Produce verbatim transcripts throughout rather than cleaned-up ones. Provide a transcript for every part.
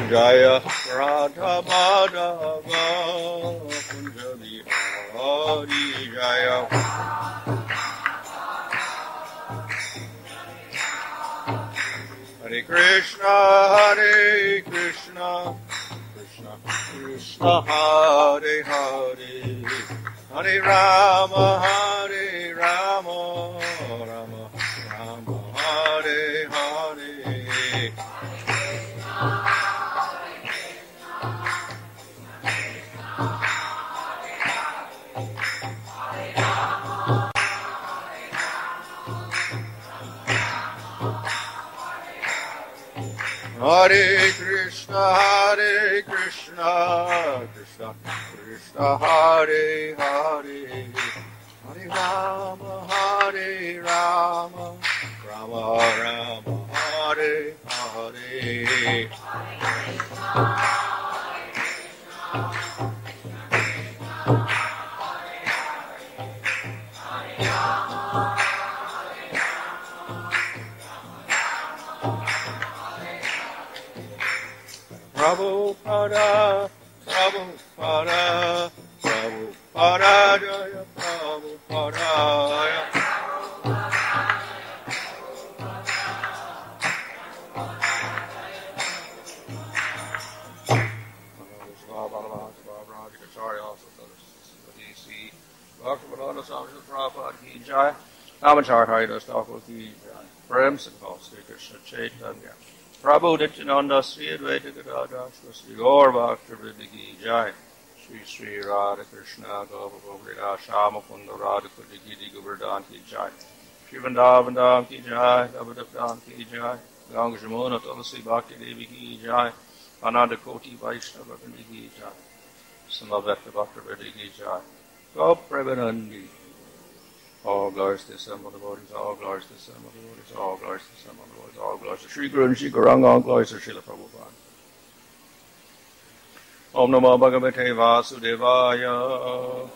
Jaya Radha Madhava Kunja Bihari Jaya. Hare Krishna, Hare Krishna, Krishna Krishna, Hare Hare, Hare Rama, Hare Rama, Rama Rama, Hare Hare. Hare Krishna, Hare Krishna, Krishna Krishna, Hare Hare, Hare Rama, Hare Rama, Rama Rama, Hare Hare. Prabhupada, Prabhupada, Prabhupada, Jaya Prabhupada. Bhaktivedanta Swami Prabhupada ki jai. Namachar Haridas Thakur ki jai. Prem Sakal Sri Krishna Chaitanya. Prabhu Nityananda Sri Advaita Gadadhar Sri Gaur Bhaktivedanta ki jai. Sri Sri Radha Krishna Gopa Shama Kunda Radha Kudagiri Govardhan ki jai. Sri Vrindavan Dham ki jai. Navadip ki jai. Ganga Jamuna Tulasi Bhakti Devi ki jai. Ananda Koti Vaishnava ki jai. Samavekta Bhaktivedanta ki jai. Go Premanandi. All glories to the Assembled devotees, all glories to the Assembled devotees, all glories to the Assembled devotees, all glories to Sri Guru and Sri Gauranga, all glories to Srila Prabhupada. Om Namo Bhagavate Vasudevaya.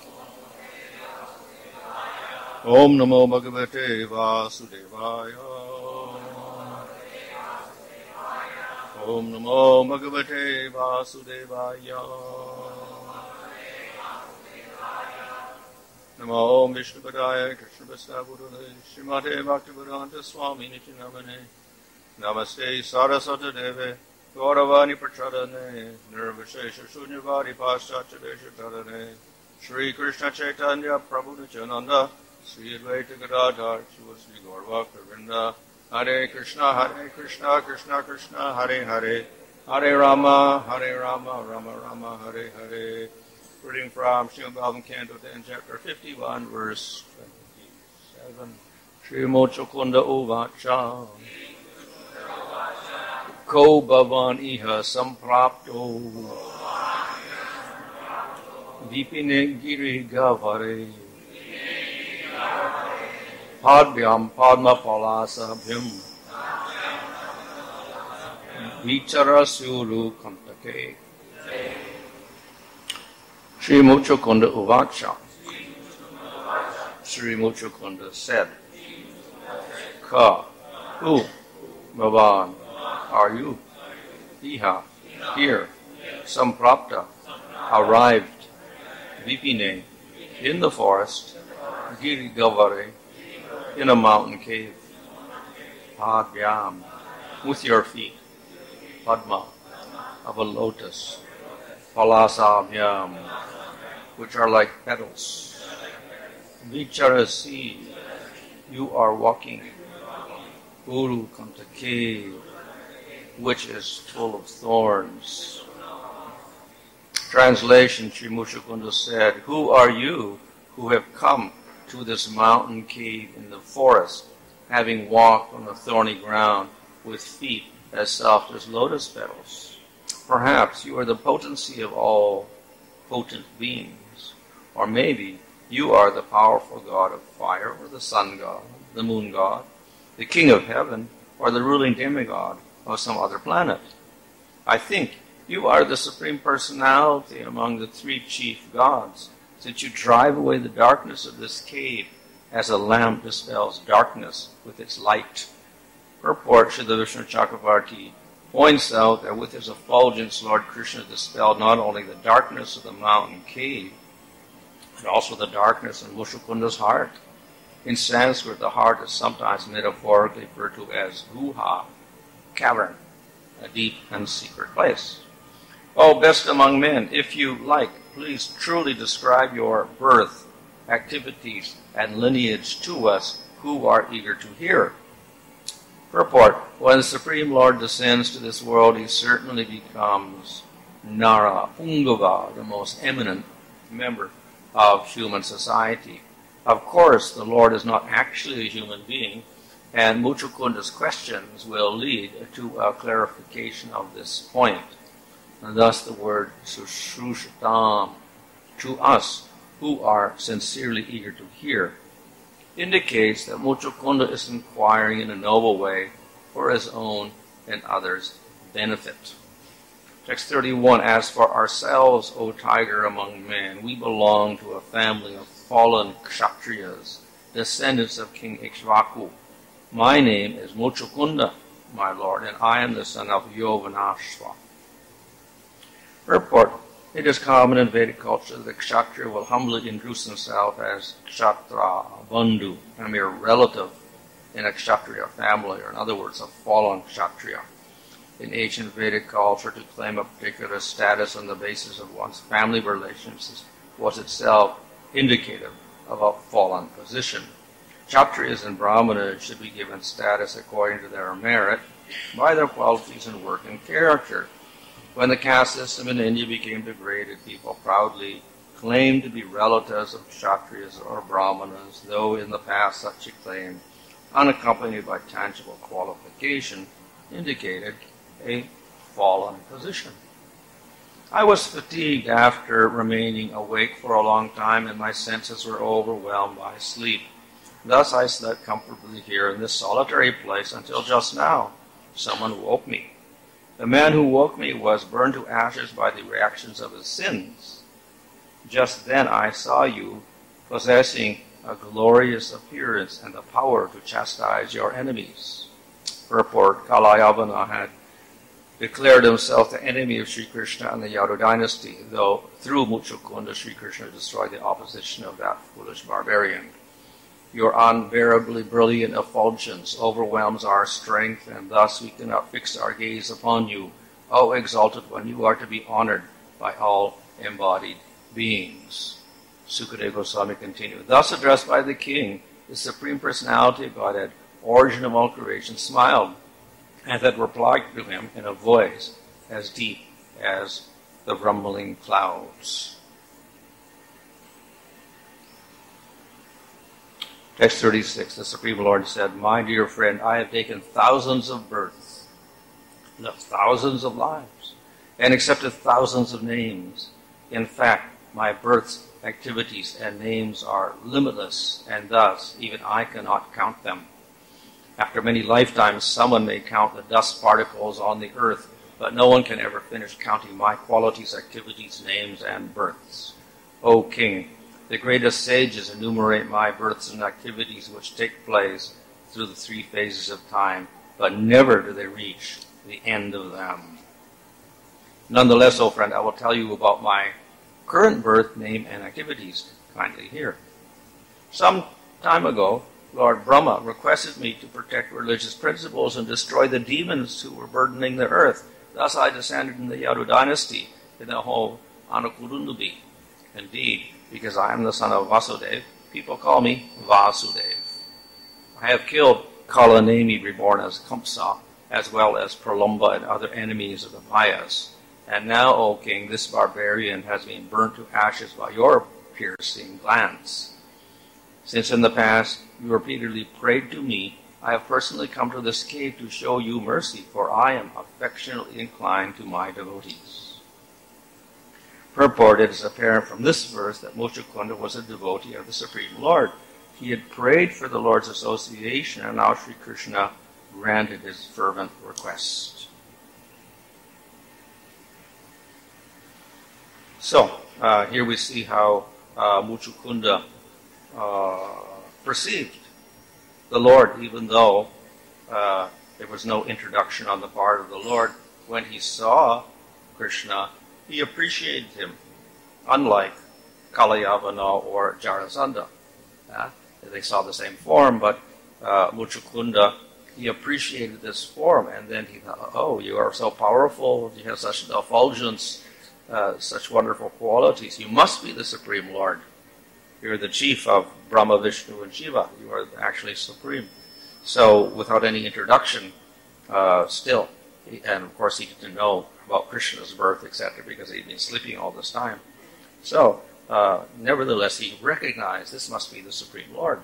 Om Namo Bhagavate Vasudevaya. Om Namo Bhagavate Vasudevaya. Namo Om Vishnu Padaya Krishna Vastavudale Srimate Bhaktivedanta Swami Nityanamane Namaste Saraswata Deve Gauravani Prachadane Nirvishesha Shunyavadi Paschatya Deshatadane Sri Krishna Chaitanya Prabhu Nityananda Sri Advaita Gadadhar Sri Gaur Bhaktivinoda Hare Krishna Hare Krishna Krishna Krishna Hare Hare Hare Rama Hare Rama Rama Rama Hare Hare. Reading from Srimad Bhagavatam Canto ten, chapter fifty-one, verse twenty-seven. Shri Mochakunda Uvacha Ko Bhavan Iha Samprapto Vipine Giri Gavare Padbyam Padma Palasabhyam Vichara Suru Kantake. Sri Mochakunda Uvacha. Sri Mochakunda said, Ka, who, Bhavan, are you? Iha, here, Samprapta, arrived, Vipine, in the forest, Giri Gavare, in a mountain cave, Padbyam, with your feet, Padma, of a lotus, Palasabhyam, which are like petals. Vicharasi, you are walking. Uru Kantake, which is full of thorns. Translation, Sri Mochakunda said, who are you who have come to this mountain cave in the forest, having walked on the thorny ground with feet as soft as lotus petals? Perhaps you are the potency of all potent beings. Or maybe you are the powerful god of fire, or the sun god, the moon god, the king of heaven, or the ruling demigod of some other planet. I think you are the supreme personality among the three chief gods, since you drive away the darkness of this cave as a lamp dispels darkness with its light. Purport Srila Vishnu Chakravarti, points out that with his effulgence, Lord Krishna dispelled not only the darkness of the mountain cave, but also the darkness in Mushukunda's heart. In Sanskrit, the heart is sometimes metaphorically referred to as guha, cavern, a deep and secret place. O best among men, if you like, please truly describe your birth, activities, and lineage to us who are eager to hear. Purport: when the Supreme Lord descends to this world, he certainly becomes Nara Pungava, the most eminent member of human society. Of course, the Lord is not actually a human being, and Muchukunda's questions will lead to a clarification of this point. And thus the word Sushrushatam, to us who are sincerely eager to hear, indicates that Muchukunda is inquiring in a noble way for his own and others' benefit. Text thirty-one, as for ourselves, O tiger among men, we belong to a family of fallen Kshatriyas, descendants of King Ikshvaku. My name is Muchukunda, my lord, and I am the son of Yovanashva. Purport: it is common in Vedic culture that the Kshatriya will humbly introduce himself as Kshatra, Bandhu, a mere relative in a Kshatriya family, or in other words, a fallen Kshatriya. In ancient Vedic culture, to claim a particular status on the basis of one's family relations was itself indicative of a fallen position. Kshatriyas and Brahmanas should be given status according to their merit by their qualities and work and character. When the caste system in India became degraded, people proudly claimed to be relatives of Kshatriyas or Brahmanas, though in the past such a claim, unaccompanied by tangible qualification, indicated a fallen position. I was fatigued after remaining awake for a long time, and my senses were overwhelmed by sleep. Thus I slept comfortably here in this solitary place until just now. Someone woke me. The man who woke me was burned to ashes by the reactions of his sins. Just then I saw you possessing a glorious appearance and the power to chastise your enemies. Purport: Kalayavana had declared himself the enemy of Sri Krishna and the Yadu dynasty, though through Muchukunda Sri Krishna destroyed the opposition of that foolish barbarian. Your unbearably brilliant effulgence overwhelms our strength, and thus we cannot fix our gaze upon you, O exalted one. You are to be honored by all embodied beings. Sukadeva Goswami continued, thus addressed by the king, the Supreme Personality of Godhead, origin of all creation, smiled and had replied to him in a voice as deep as the rumbling clouds. Text thirty-six, the Supreme Lord said, my dear friend, I have taken thousands of births, lived thousands of lives, and accepted thousands of names. In fact, my births, activities, and names are limitless, and thus even I cannot count them. After many lifetimes, someone may count the dust particles on the earth, but no one can ever finish counting my qualities, activities, names, and births. O King, the greatest sages enumerate my births and activities which take place through the three phases of time, but never do they reach the end of them. Nonetheless, O friend, I will tell you about my current birth, name, and activities. Kindly hear. Some time ago, Lord Brahma requested me to protect religious principles and destroy the demons who were burdening the earth. Thus I descended in the Yadu dynasty in the whole Anukurundubi. Indeed, because I am the son of Vasudeva, people call me Vasudeva. I have killed Kalanemi, reborn as Kamsa, as well as Pralamba and other enemies of the pious. And now, O king, this barbarian has been burnt to ashes by your piercing glance. Since in the past you repeatedly prayed to me, I have personally come to this cave to show you mercy, for I am affectionately inclined to my devotees. Purport: it is apparent from this verse that Muchukunda was a devotee of the Supreme Lord. He had prayed for the Lord's association, and now Sri Krishna granted his fervent request. So, uh, here we see how uh, Muchukunda uh, perceived the Lord, even though uh, there was no introduction on the part of the Lord. when he saw Krishna, he appreciated him, unlike Kalayavana or Jarasandha. Uh, they saw the same form, but uh, Muchukunda, he appreciated this form, and then he thought, oh, you are so powerful, you have such effulgence, uh, such wonderful qualities. You must be the Supreme Lord. You're the chief of Brahma, Vishnu, and Shiva. You are actually supreme. So, without any introduction, uh, still, and of course he didn't know about Krishna's birth, et cetera, because he'd been sleeping all this time. So, uh, nevertheless, he recognized this must be the Supreme Lord.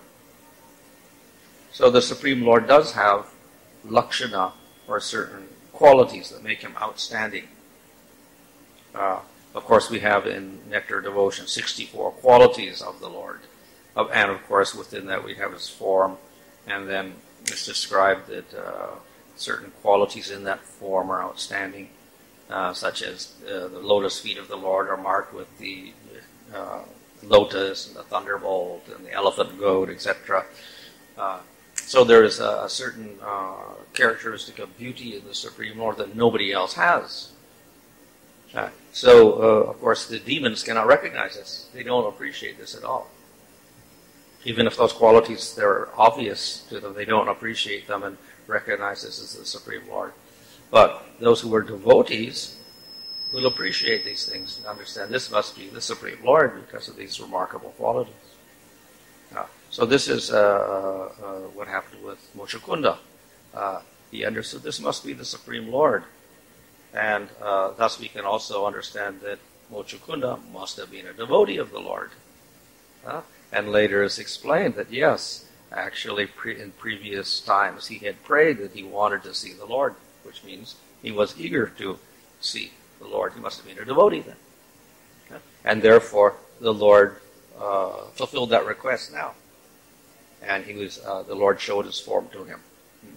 So the Supreme Lord does have lakshana, or certain qualities that make him outstanding. Uh, of course, we have in Nectar Devotion sixty-four qualities of the Lord. Of, and of course, within that we have his form, and then it's described that uh, certain qualities in that form are outstanding, uh, such as uh, the lotus feet of the Lord are marked with the uh, lotus, and the thunderbolt, and the elephant goat, et cetera. Uh, So there is a, a certain uh, characteristic of beauty in the Supreme Lord that nobody else has. Uh, so, uh, of course, the demons cannot recognize this. They don't appreciate this at all. Even if those qualities, they're obvious to them, they don't appreciate them and recognize this as the Supreme Lord. But those who are devotees will appreciate these things and understand this must be the Supreme Lord because of these remarkable qualities. Uh, So this is uh, uh, what happened with Muchukunda. Uh, he understood this must be the Supreme Lord. And uh, thus we can also understand that Muchukunda must have been a devotee of the Lord. Uh, and later it's explained that yes, actually pre- in previous times he had prayed that he wanted to see the Lord, which means he was eager to see the Lord. He must have been a devotee then. Uh, and therefore the Lord uh, fulfilled that request now. And he was, uh, the Lord showed his form to him.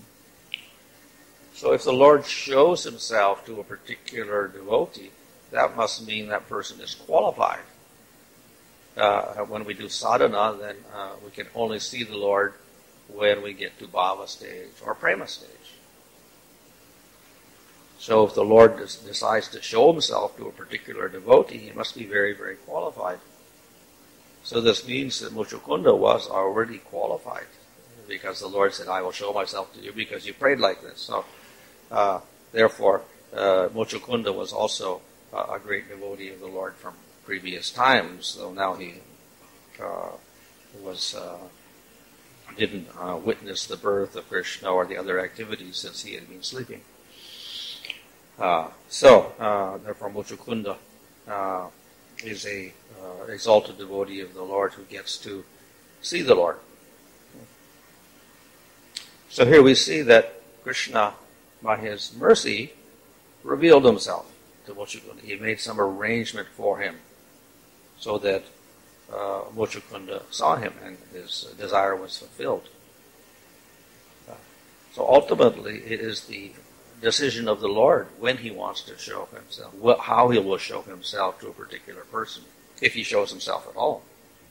So if the Lord shows himself to a particular devotee, that must mean that person is qualified. Uh, when we do sadhana, then uh, we can only see the Lord when we get to bhava stage or prema stage. So if the Lord des- decides to show himself to a particular devotee, he must be very, very qualified. So this means that Muchukunda was already qualified because the Lord said, I will show myself to you because you prayed like this. So, uh, therefore, uh, Muchukunda was also uh, a great devotee of the Lord from previous times, though now he uh, was uh, didn't uh, witness the birth of Krishna or the other activities since he had been sleeping. Uh, so, uh, therefore, Muchukunda uh, is a uh, exalted devotee of the Lord who gets to see the Lord. So here we see that Krishna, by his mercy, revealed himself to Muchukunda. He made some arrangement for him so that uh, Muchukunda saw him and his desire was fulfilled. Uh, so ultimately, it is the decision of the Lord when he wants to show himself, how he will show himself to a particular person, if he shows himself at all.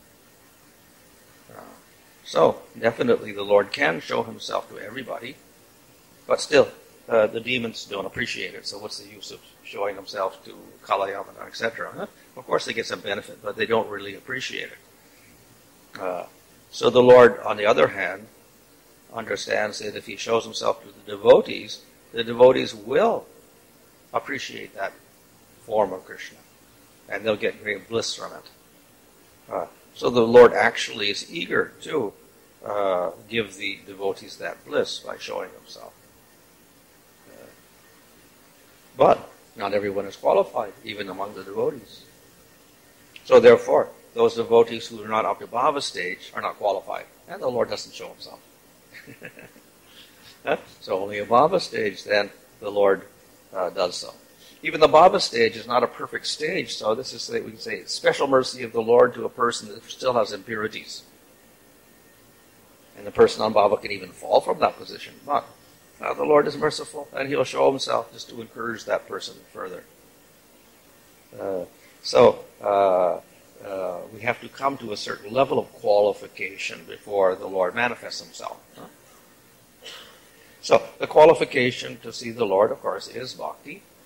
Uh, so, definitely the Lord can show himself to everybody, but still, uh, the demons don't appreciate it, so what's the use of showing himself to Kalayavana, et cetera? Huh? Of course they get some benefit, but they don't really appreciate it. Uh, so the Lord, on the other hand, understands that if he shows himself to the devotees, the devotees will appreciate that form of Krishna, and they'll get great bliss from it. Uh, so the Lord actually is eager to uh, give the devotees that bliss by showing himself. Uh, but not everyone is qualified, even among the devotees. So therefore, those devotees who are not up to bhava stage are not qualified, and the Lord doesn't show himself. So only a bhava stage, then the Lord uh, does so. Even the bhava stage is not a perfect stage, so this is, we can say, special mercy of the Lord to a person that still has impurities. And the person on bhava can even fall from that position. But uh, the Lord is merciful, and he'll show himself just to encourage that person further. Uh, so, uh, uh, we have to come to a certain level of qualification before the Lord manifests himself. Huh? So, the qualification to see the Lord, of course, is bhakti.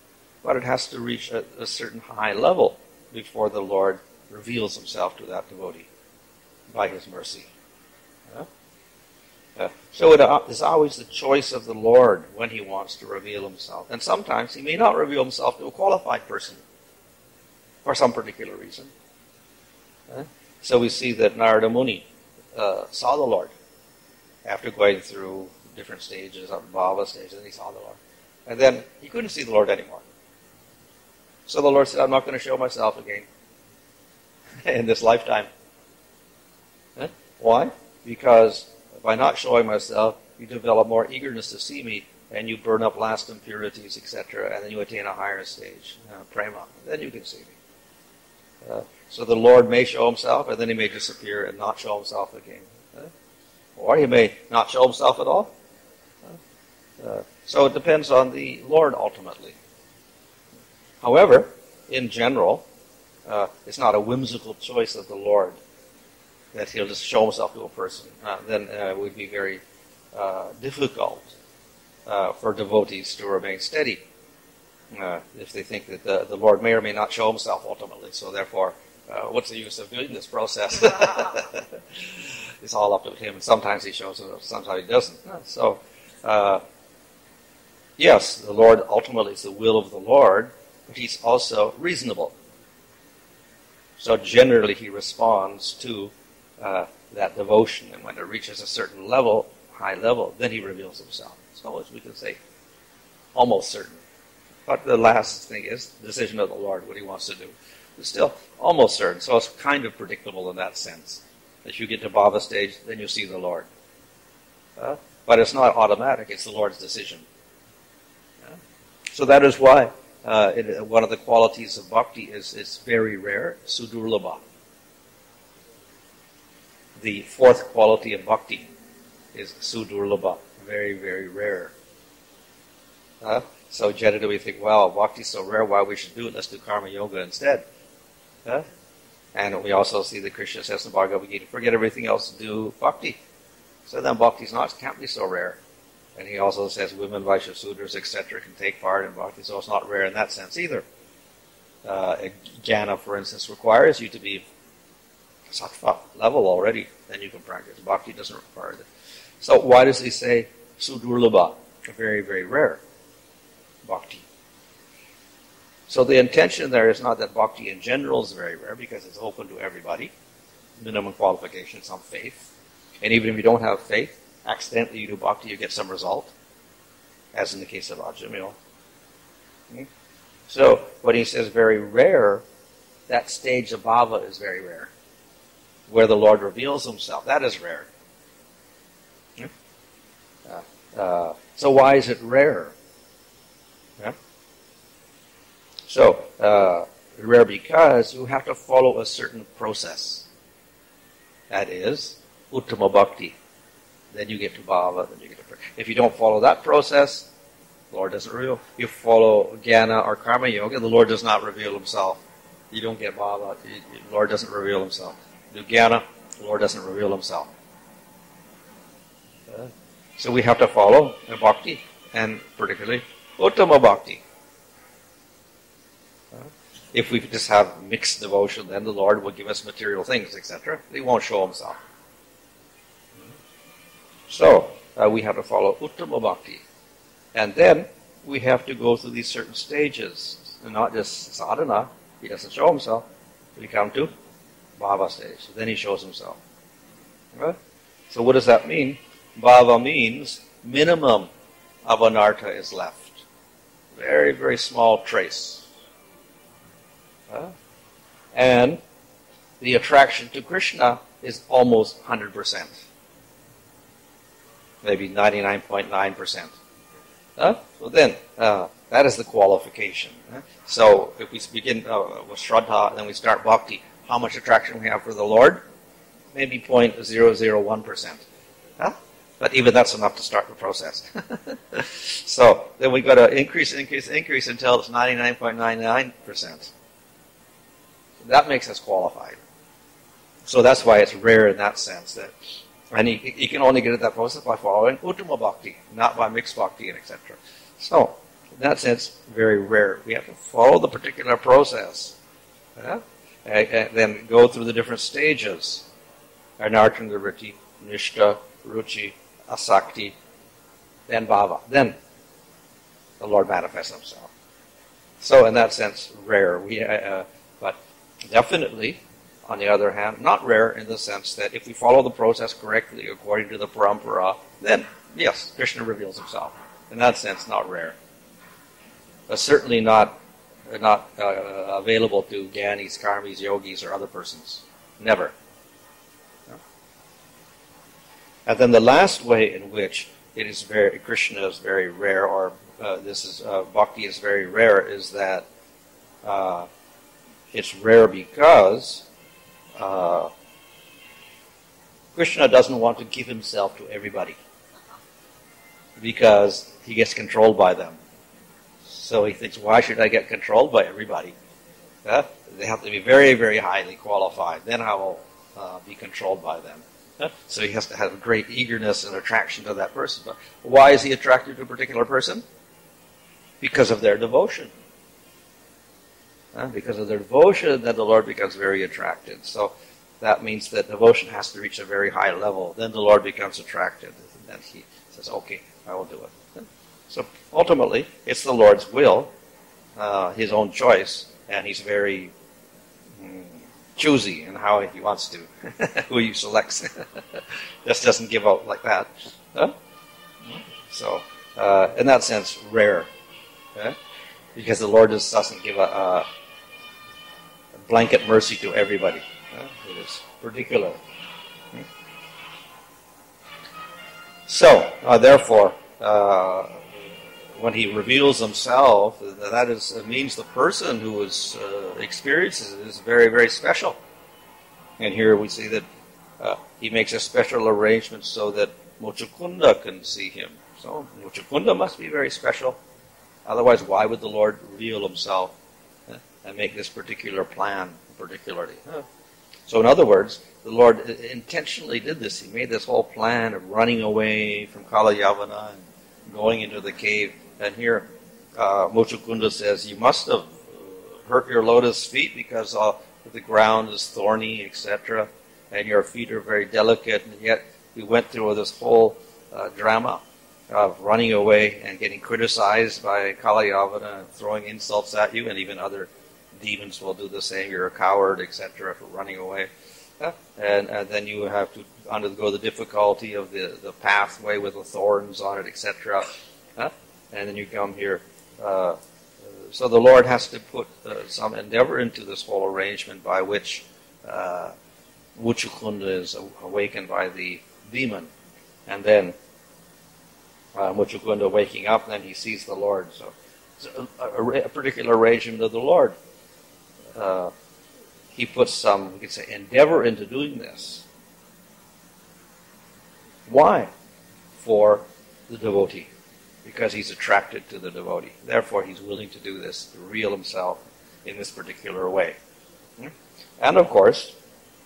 but it has to reach a, a certain high level before the Lord reveals himself to that devotee by his mercy. Uh, uh, so it uh, is always the choice of the Lord when he wants to reveal himself. And sometimes he may not reveal himself to a qualified person for some particular reason. Uh, so we see that Narada Muni uh, saw the Lord after going through different stages of Bhava stage, and he saw the Lord. And then he couldn't see the Lord anymore. So the Lord said, I'm not going to show myself again in this lifetime. Huh? Why? Because by not showing myself, you develop more eagerness to see me, and you burn up last impurities, et cetera, and then you attain a higher stage, uh, prema. Then you can see me. Uh, so the Lord may show himself, and then he may disappear and not show himself again. Uh, or he may not show himself at all. Uh, uh, so it depends on the Lord ultimately. However, in general, uh, it's not a whimsical choice of the Lord that he'll just show himself to a person. Uh, then uh, it would be very uh, difficult uh, for devotees to remain steady uh, if they think that the, the Lord may or may not show himself ultimately. So therefore, uh, what's the use of doing this process? It's all up to him. Sometimes he shows himself, sometimes he doesn't. So, uh, yes, the Lord ultimately is the will of the Lord, but he's also reasonable. So generally he responds to uh, that devotion, and when it reaches a certain level, high level, then he reveals himself. So as we can say, almost certain. But the last thing is the decision of the Lord, what he wants to do. It's still almost certain, so it's kind of predictable in that sense. If you get to Bhava stage, then you see the Lord. Uh, but it's not automatic, it's the Lord's decision. Uh, so that is why uh, it, one of the qualities of bhakti is it's very rare, sudurlabha. The fourth quality of bhakti is sudurlabha, very, very rare. Uh, so generally we think, well, bhakti is so rare, why we should do it? Let's do karma yoga instead. Uh, and we also see that Krishna says in Bhagavad Gita, forget everything else, do bhakti. So then bhakti is not, can't be so rare. And he also says women, Vaishya, Sudras, et cetera can take part in bhakti, so it's not rare in that sense either. Uh, jnana, for instance, requires you to be sattva level already, then you can practice. Bhakti doesn't require that. So why does he say sudurlabha? Very, very rare bhakti. So the intention there is not that bhakti in general is very rare, because it's open to everybody. Minimum qualification, some faith. And even if you don't have faith, accidentally you do bhakti, you get some result, as in the case of Ajamil. Okay? So when he says very rare, that stage of bhava is very rare, where the Lord reveals himself. That is rare. Okay? Uh, uh, so why is it rare? Yeah? So, uh, rare because you have to follow a certain process. That is, uttama bhakti. Then you get to bhava, then you get to prayer. If you don't follow that process, the Lord doesn't reveal. You follow jnana or karma yoga, the Lord does not reveal himself. You don't get bhava, the Lord doesn't reveal himself. Do jnana, the Lord doesn't reveal himself. Uh, so we have to follow the bhakti, and particularly uttama bhakti. If we just have mixed devotion, then the Lord will give us material things, et cetera. He won't show himself. So, uh, we have to follow uttama bhakti. And then, we have to go through these certain stages. And not just sadhana, he doesn't show himself. We come to bhava stage. Then he shows himself. Right? So what does that mean? Bhava means minimum of anartha is left. Very, very small trace. Uh, and the attraction to Krishna is almost one hundred percent. Maybe ninety-nine point nine percent. Uh, so then, uh, that is the qualification. Uh, so if we begin uh, with Shraddha, then we start Bhakti, how much attraction we have for the Lord? Maybe zero point zero zero one percent. Huh? But even that's enough to start the process. So then we've got to increase, increase, increase until it's ninety-nine point nine nine percent. That makes us qualified. So that's why it's rare in that sense. That, and you, you can only get at that process by following uttama bhakti, not by mixed bhakti and et cetera. So in that sense, very rare. We have to follow the particular process. Uh, and, and then go through the different stages. Anartana Vritti, Nishta, Ruchi, Asakti, then Bhava. Then the Lord manifests himself. So in that sense, rare. We, uh, but definitely, on the other hand, not rare in the sense that if we follow the process correctly according to the parampara, then yes, Krishna reveals himself. In that sense, not rare. But certainly not not uh, available to Gyanis, Karmis, Yogis, or other persons. Never. No? And then the last way in which it is very Krishna is very rare, or uh, this is uh, bhakti is very rare, is that uh, it's rare because uh, Krishna doesn't want to give himself to everybody because he gets controlled by them. So he thinks, why should I get controlled by everybody? Uh, they have to be very, very highly qualified. Then I will uh, be controlled by them. Uh, so he has to have great eagerness and attraction to that person. But why is he attracted to a particular person? Because of their devotion. Uh, because of their devotion, then the Lord becomes very attracted. So that means that devotion has to reach a very high level. Then the Lord becomes attracted. And then he says, okay, I will do it. So ultimately, it's the Lord's will, uh, his own choice, and he's very mm, choosy in how he wants to, who he selects. Just doesn't give out like that. Huh? So, uh, in that sense, rare. Okay? Because the Lord just doesn't give a, a blanket mercy to everybody. Huh? It is particular. Hmm? So, uh, therefore, uh, when he reveals himself, that is means the person who is, uh, experiences it is very, very special. And here we see that uh, he makes a special arrangement so that Mochukunda can see him. So Mochukunda must be very special. Otherwise, why would the Lord reveal himself uh, and make this particular plan particularly? Uh, so in other words, the Lord intentionally did this. He made this whole plan of running away from Kalayavana and going into the cave. And here, uh, Mochukunda says, you must have hurt your lotus feet because uh, the ground is thorny, et cetera, and your feet are very delicate, and yet you went through this whole uh, drama of running away and getting criticized by Kalayavana and throwing insults at you, and even other demons will do the same. You're a coward, et cetera, for running away. Uh, and, and then you have to undergo the difficulty of the, the pathway with the thorns on it, et cetera. Uh, and then you come here. Uh, so the Lord has to put uh, some endeavor into this whole arrangement by which uh, Muchukunda is awakened by the demon. And then uh, Muchukunda waking up, then he sees the Lord. So it's a, a, a particular arrangement of the Lord. Uh, he puts some, we could say, endeavor into doing this. Why? For the devotee. Because he's attracted to the devotee. Therefore, he's willing to do this, to reveal himself in this particular way. And of course,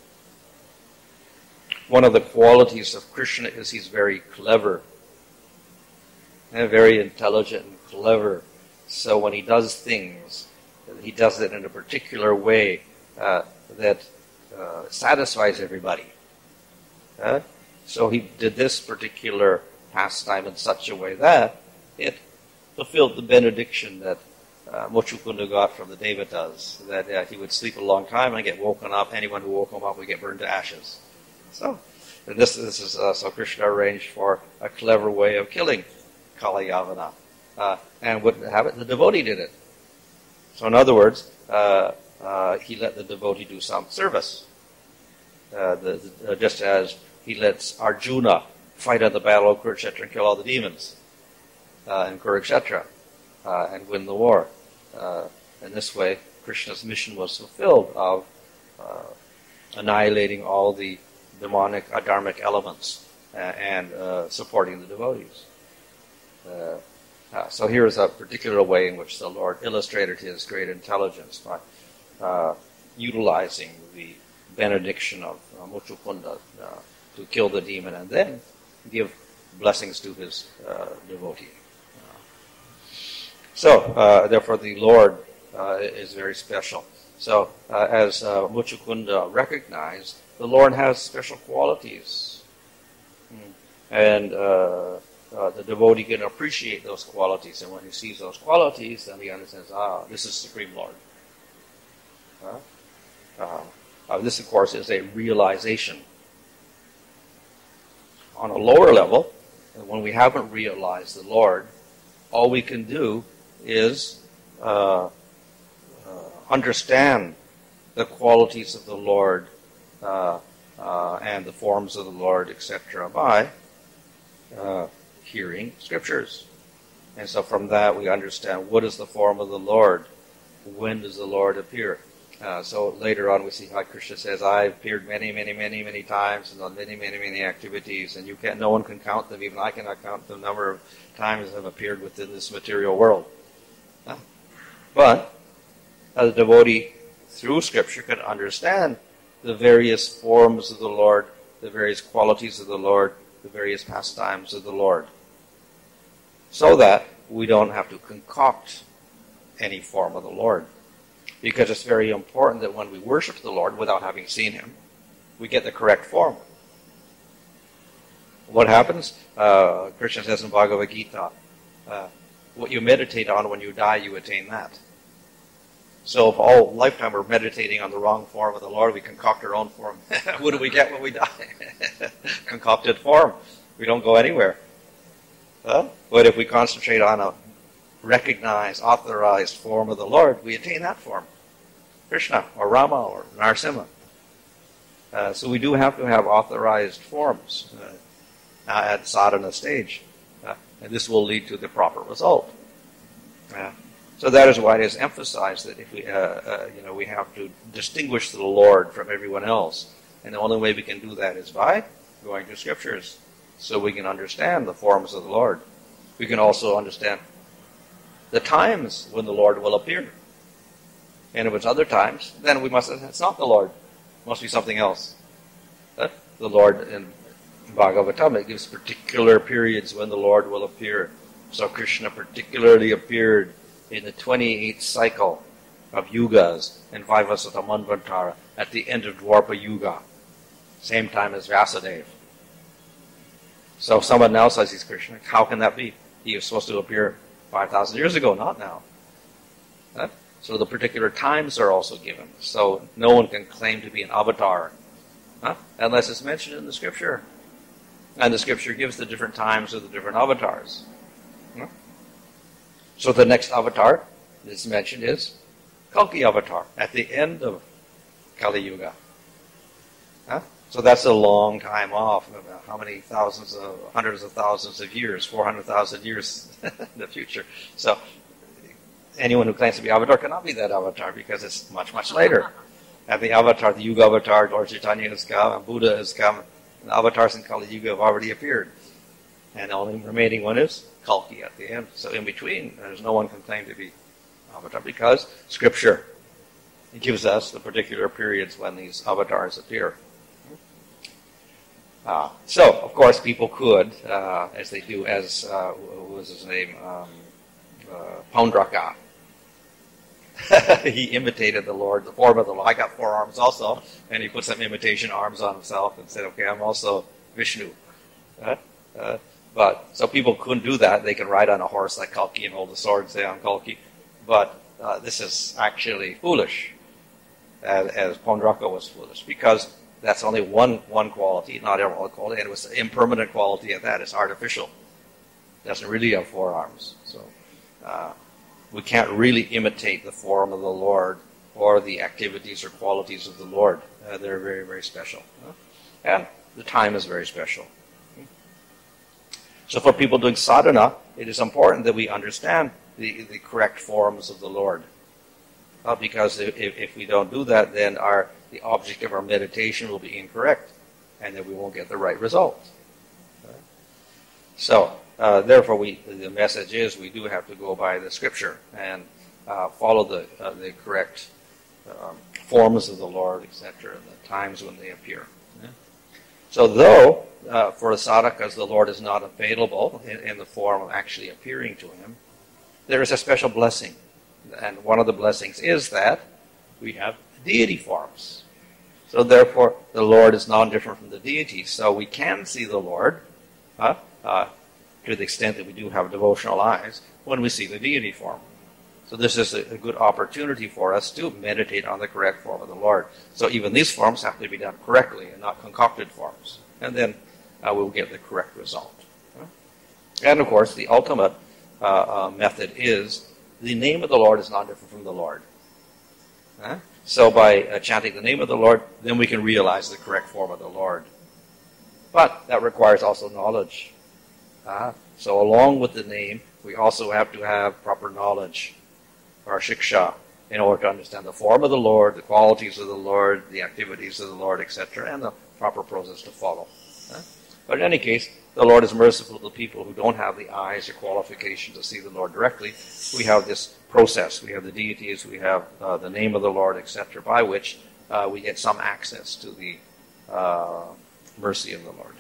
one of the qualities of Krishna is he's very clever. And very intelligent and clever. So when he does things, he does it in a particular way uh, that uh, satisfies everybody. Uh, so he did this particular pastime in such a way that it fulfilled the benediction that uh, Mochukunda got from the Devatas, that uh, he would sleep a long time and get woken up. Anyone who woke him up would get burned to ashes. So, and this, this is uh, so Krishna arranged for a clever way of killing Kalayavana, uh, and would have it. The devotee did it. So, in other words, uh, uh, he let the devotee do some service, uh, the, the, uh, just as he lets Arjuna fight on the battle of Kurukshetra and kill all the demons uh, in Kurukshetra uh, and win the war. Uh, in this way, Krishna's mission was fulfilled of uh, annihilating all the demonic, adharmic elements uh, and uh, supporting the devotees. Uh, uh, so here is a particular way in which the Lord illustrated his great intelligence by uh, utilizing the benediction of uh, Muchukunda uh, to kill the demon and then give blessings to his uh, devotee. Uh, So, uh, therefore, the Lord uh, is very special. So, uh, as uh, Muchukunda recognized, the Lord has special qualities. And uh, uh, the devotee can appreciate those qualities. And when he sees those qualities, then he understands, ah, this is Supreme Lord. Uh, uh, uh, this, of course, is a realization. On a lower level, when we haven't realized the Lord, all we can do is uh, uh, understand the qualities of the Lord uh, uh, and the forms of the Lord, et cetera, by uh, hearing scriptures. And so from that we understand what is the form of the Lord, when does the Lord appear. Uh, so later on we see how Krishna says, I've appeared many, many, many, many times and on many, many, many activities, and you can't, no one can count them, even I cannot count the number of times I've appeared within this material world. Uh, but uh, the devotee, through Scripture, can understand the various forms of the Lord, the various qualities of the Lord, the various pastimes of the Lord, so that we don't have to concoct any form of the Lord. Because it's very important that when we worship the Lord without having seen Him, we get the correct form. What happens? Uh, Krishna says in Bhagavad Gita, uh, what you meditate on when you die, you attain that. So if all lifetime we're meditating on the wrong form of the Lord, we concoct our own form. What do we get when we die? Concocted form. We don't go anywhere. Huh? But if we concentrate on a recognized, authorized form of the Lord, we attain that form. Krishna, or Rama, or Narasimha. Uh, so we do have to have authorized forms uh, at sadhana stage. Uh, and this will lead to the proper result. Uh, so that is why it is emphasized that if we, uh, uh, you know, we have to distinguish the Lord from everyone else. And the only way we can do that is by going to scriptures, so we can understand the forms of the Lord. We can also understand the times when the Lord will appear. And if it's other times, then we must, it's not the Lord. It must be something else. Uh, the Lord in Bhagavatam, it gives particular periods when the Lord will appear. So Krishna particularly appeared in the twenty-eighth cycle of yugas in Vaivasata Manvantara at the end of Dwarpa Yuga, same time as Vyasadeva. So if someone now says he's Krishna, how can that be? He was supposed to appear five thousand years ago, not now. Huh? So the particular times are also given. So no one can claim to be an avatar, huh? unless it's mentioned in the scripture. And the scripture gives the different times of the different avatars. Huh? So the next avatar that's mentioned is Kalki avatar, at the end of Kali Yuga. Huh? So that's a long time off. How many thousands of, hundreds of thousands of years, four hundred thousand years in the future. So anyone who claims to be avatar cannot be that avatar because it's much, much later. And the avatar, the Yuga avatar, Lord Chaitanya has come, and Buddha has come, and the avatars in Kali Yuga have already appeared. And the only remaining one is Kalki at the end. So in between, there's no one can claim to be avatar because Scripture gives us the particular periods when these avatars appear. Uh, so, of course, people could, uh, as they do, as, uh, what was his name, um, uh, Paundraka. He imitated the Lord, the form of the Lord. I got four arms also, and he put some imitation arms on himself and said, okay, I'm also Vishnu. Uh, uh, but, so people couldn't do that. They could ride on a horse like Kalki and hold a sword and say, I'm Kalki. But uh, this is actually foolish, as, as Paundraka was foolish, because that's only one one quality, not every quality, and it was an impermanent quality at that. It's artificial. It doesn't really have four arms. So uh, we can't really imitate the form of the Lord or the activities or qualities of the Lord. Uh, they're very, very special. Uh, and the time is very special. So for people doing sadhana, it is important that we understand the, the correct forms of the Lord. Uh, because if, if we don't do that, then our the object of our meditation will be incorrect, and then we won't get the right result. Uh, so, uh, therefore, we the message is we do have to go by the Scripture and uh, follow the uh, the correct um, forms of the Lord, et cetera, and the times when they appear. Yeah? So, though uh, for the sadhakas the Lord is not available in, in the form of actually appearing to him, there is a special blessing. And one of the blessings is that we have deity forms. So therefore, the Lord is non-different from the deity. So we can see the Lord, uh, uh, to the extent that we do have devotional eyes, when we see the deity form. So this is a, a good opportunity for us to meditate on the correct form of the Lord. So even these forms have to be done correctly and not concocted forms. And then uh, we'll get the correct result. Uh, and of course, the ultimate uh, uh, method is the name of the Lord is not different from the Lord. Uh, so by uh, chanting the name of the Lord, then we can realize the correct form of the Lord. But that requires also knowledge. Uh, so along with the name, we also have to have proper knowledge, or shiksha, in order to understand the form of the Lord, the qualities of the Lord, the activities of the Lord, et cetera, and the proper process to follow. Uh, but in any case, the Lord is merciful to people who don't have the eyes or qualification to see the Lord directly. We have this process. We have the deities, we have uh, the name of the Lord, et cetera, by which uh, we get some access to the uh, mercy of the Lord.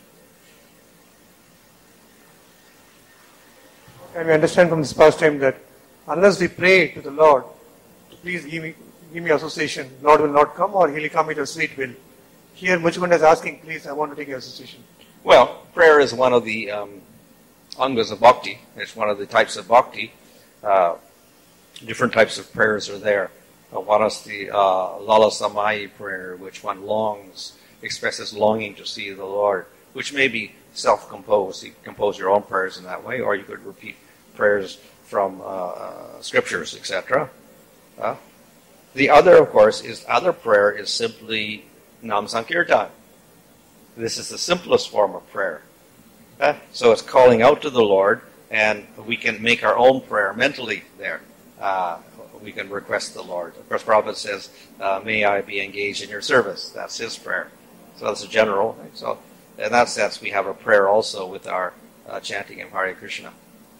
And we understand from this past time that unless we pray to the Lord, to please give me, give me association, Lord will not come, or He will come with a sweet will. Here Muchukunda is asking, please, I want to take your association. Well, prayer is one of the um, angas of bhakti. It's one of the types of bhakti. Uh, different types of prayers are there. Uh, one is the uh, Lala Samayi prayer, which one longs, expresses longing to see the Lord, which may be self-composed. You can compose your own prayers in that way, or you could repeat prayers from uh, scriptures, et cetera. Uh, the other, of course, is other prayer is simply Nam Sankirtan. This is the simplest form of prayer. Uh, so it's calling out to the Lord, and we can make our own prayer mentally there. Uh, we can request the Lord. Of course, Prabhupada says, uh, may I be engaged in your service. That's his prayer. So that's a general thing. So in that sense, we have a prayer also with our uh, chanting of Hare Krishna.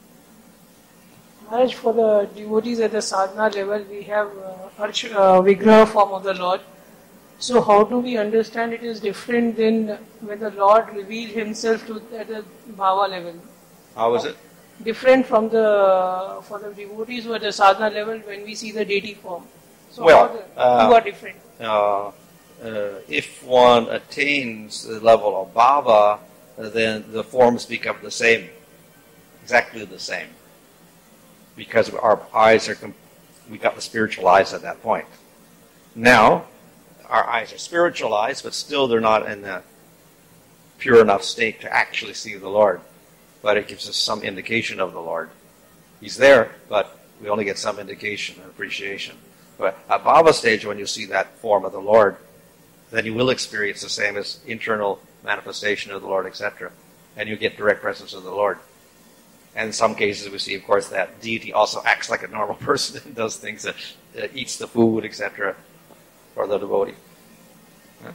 Maharaj, for the devotees at the sadhana level, we have uh, Arch, uh, Vigraha form of the Lord. So how do we understand it is different than when the Lord revealed Himself to at the bhava level? How is it? Different from the for the devotees who are at the sadhana level when we see the deity form. So Well, how the uh, two are different. Uh, uh, if one attains the level of bhava, uh, then the forms become the same, exactly the same, because our eyes are com- we got the spiritual eyes at that point. Now, our eyes are spiritualized, but still they're not in a pure enough state to actually see the Lord. But it gives us some indication of the Lord. He's there, but we only get some indication and appreciation. But at bhava stage, when you see that form of the Lord, then you will experience the same as internal manifestation of the Lord, et cetera. And you get direct presence of the Lord. And in some cases we see, of course, that deity also acts like a normal person and does things, that uh, eats the food, et cetera, for the devotee. Yeah.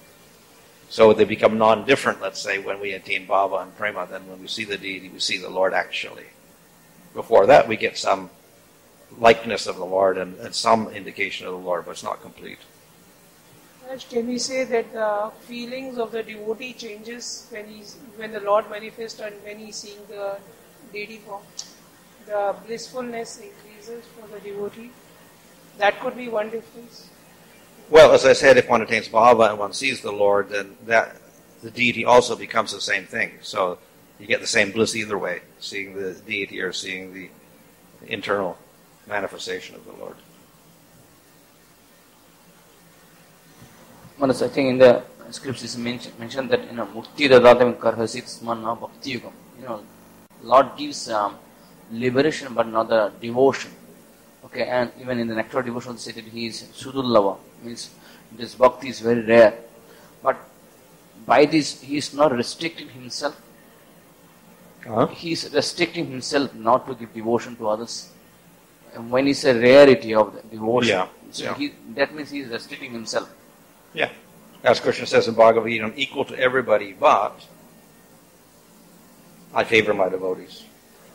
So they become non-different, let's say, when we attain bhava and prema. Then when we see the deity, we see the Lord actually. Before that, we get some likeness of the Lord and, and some indication of the Lord, but it's not complete. Can we say that the feelings of the devotee changes when he's when the Lord manifests and when he's seeing the deity form? The blissfulness increases for the devotee. That could be one difference. Well, as I said, if one attains bhava and one sees the Lord, then that the deity also becomes the same thing. So you get the same bliss either way, seeing the deity or seeing the internal manifestation of the Lord. Manas, I think in the scripts is mentioned, mentioned that, you know, mukti dadadam karhasit smanna bhakti yugam. You know, Lord gives um, liberation but not the devotion. Okay, and even in the nectar devotion said that he is sudullava, means this bhakti is very rare. But by this he is not restricting himself. Uh-huh. He is restricting himself not to give devotion to others. And when he says rarity of the devotion, Yeah, so yeah. He, that means he is restricting himself. Yeah. As Krishna says in Bhagavad Gita, I'm equal to everybody, but I favor my devotees.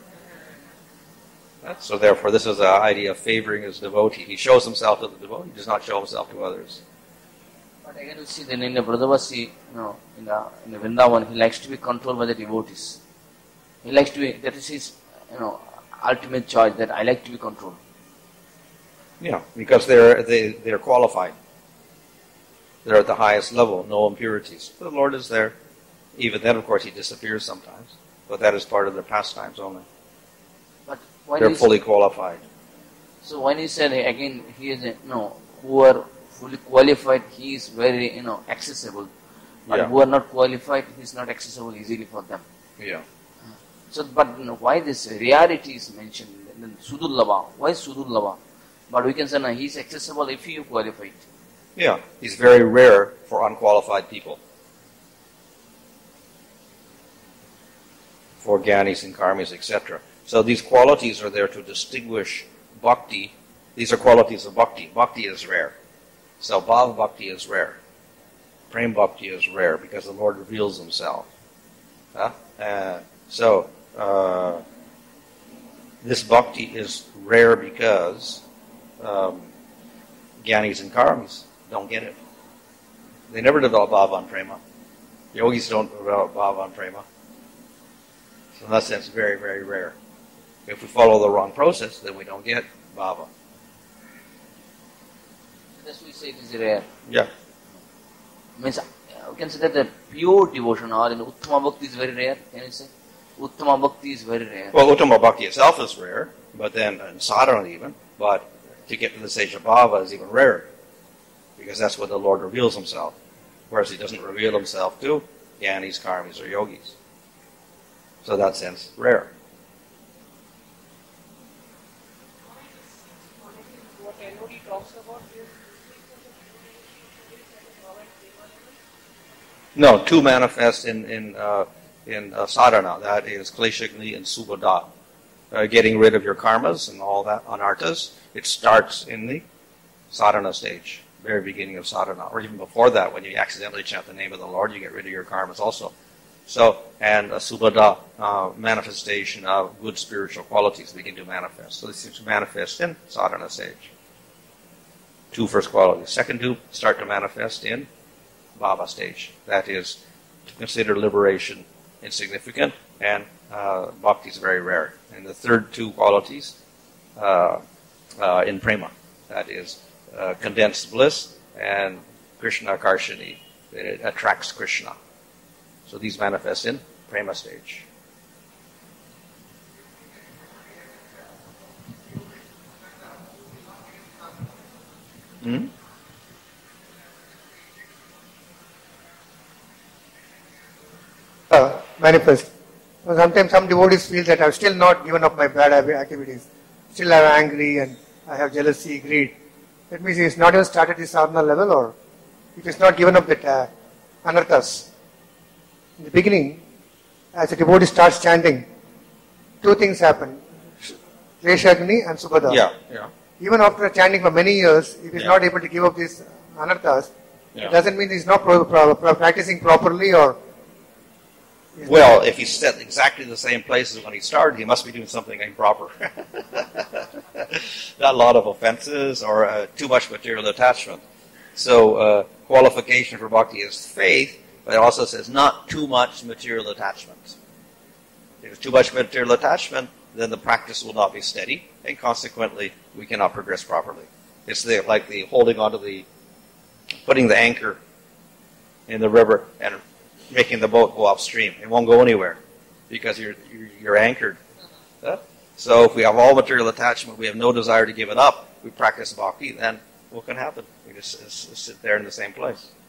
So therefore, this is the idea of favoring his devotee. He shows himself to the devotee, he does not show himself to others. But again, you see, then in the Brajavasi, you know, in the, in the Vrindavan, he likes to be controlled by the devotees. He likes to be, that is his, you know, ultimate choice that I like to be controlled. Yeah, because they're they, they're qualified. They're at the highest level, no impurities. The Lord is there. Even then, of course, He disappears sometimes. But that is part of their pastimes only. But when They're you fully say, qualified. so when you said again, he is a, no, who are fully qualified, he is very you know accessible. But Yeah. who are not qualified, he is not accessible easily for them. Yeah. So, but you know, why this rarity is mentioned? Sudullava. Why Sudullava? But we can say no, he is accessible if he is qualified. Yeah. He's very rare for unqualified people. For Gyanis and Karmis, et cetera. So these qualities are there to distinguish bhakti. These are qualities of bhakti. Bhakti is rare. So bhav bhakti is rare. Prem bhakti is rare because the Lord reveals Himself. Huh? Uh, so uh, this bhakti is rare because um, Gyanis and Karmis don't get it. They never develop bhava and prema. Yogis don't develop bhava and prema. So in that sense, very, very rare. If we follow the wrong process, then we don't get bhava. That's why we say it is rare. Yeah. Means uh, we can say that the pure devotion or in Uttama Bhakti is very rare. Can you say? Uttama Bhakti is very rare. Well, Uttama Bhakti itself is rare, but then in sadhana even, but to get to the stage of bhava is even rarer, because that's where the Lord reveals Himself, whereas He doesn't reveal Himself to Gyanis, Karmis, or Yogis. So in that sense, rare. What N O D talks about is No, two manifest in in uh, in uh, sadhana. That is kleshagni and subhada. Uh, getting rid of your karmas and all that anarthas. It starts in the sadhana stage, very beginning of sadhana, or even before that, when you accidentally chant the name of the Lord, you get rid of your karmas also. So, and a subhada uh, manifestation of good spiritual qualities begin to manifest. So this seems to manifest in sadhana stage. Two first qualities. Second two start to manifest in bhava stage. That is to consider liberation insignificant, and uh, bhakti is very rare. And the third two qualities uh, uh, in prema. That is uh, condensed bliss and Krishna karshani. It attracts Krishna. So these manifest in prema stage. Hmm? Uh, manifest. So sometimes some devotees feel that I've still not given up my bad activities. Still I'm angry and I have jealousy, greed. That means he's not even started the sadhana level, or if he's not given up that uh, anarthas. In the beginning, as a devotee starts chanting, two things happen. Kleshagni and Subhada. Yeah, yeah. Even after chanting for many years, if he's Yeah. not able to give up these anarthas, Yeah. it doesn't mean he's not pro- pro- pro- practicing properly, or he's Well, if he's set exactly the same place as when he started, he must be doing something improper. Not a lot of offenses or uh, too much material attachment. So uh, qualification for bhakti is faith, but it also says not too much material attachment. If there's too much material attachment, then the practice will not be steady, and consequently, we cannot progress properly. It's the, like the holding onto the, putting the anchor in the river and making the boat go upstream. It won't go anywhere because you're you're, you're anchored. Huh? So if we have all material attachment, we have no desire to give it up, we practice bhakti, then what can happen? We just, just sit there in the same place.